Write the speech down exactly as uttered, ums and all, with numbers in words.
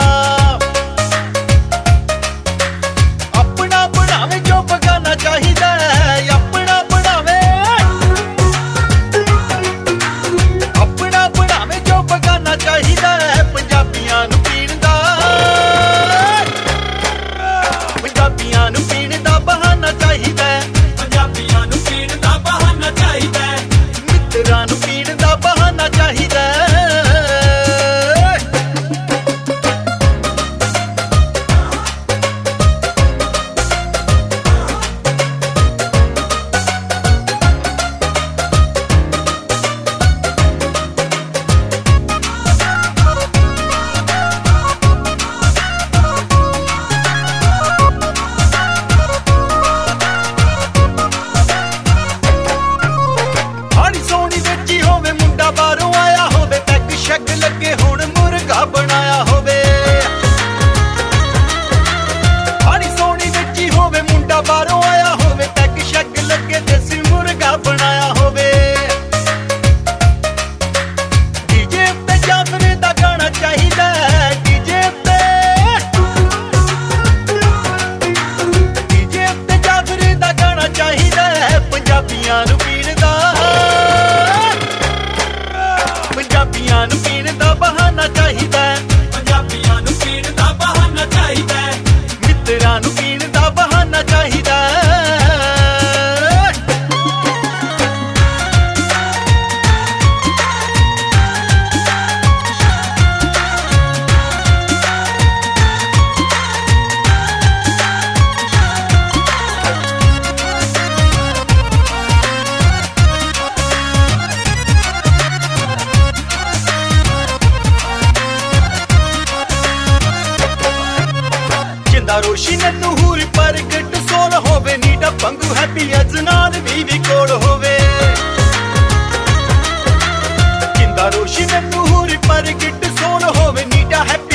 अपना बनावे जो बगाना चाहिदा है, अपना बनावे अपना बनावे जो बगाना चाहिदा है। पंजाबियां नूं पीण दा पंजाबियां नूं पीण दा बहाना चाहिदा है, पंजाबियां नूं पीण दा बहाना चाहिदा है, मित्तरां नूं पीण दा बहाना चाहिदा है। हाड़ी सोनी बेची होवे मुंडा बाहरों आया होवे, पैग शैग लगे हुण मुर्गा बनाया होवे। हाड़ी सोनी बेची होवे मुंडा बाहरों आया होवे, पैग शैग लगे देसी मुर्गा बनाया होवे। डीजे ते जाफरे दा गाना चाहिदा है, डीजे ते डीजे ते जाफरे दा गाना चाहिदा है। पंजाबियां नूं पीण दा पंजाबियां नूं पीण दा बहाना चाहिदा है, पंजाबियां नूं पीण दा बहाना चाहिदा है, मित्तरां नूं पीण दा बहाना चाहिदा है। जिंदा रोशी नन्नू हूरी परगट सोल होवे, नीडा पंगू हैप्पी अज नाल बीवी कोल होवे। जिंदा रोशी नन्नू हूरी परगट सोल होवे, नीडा हैप्पी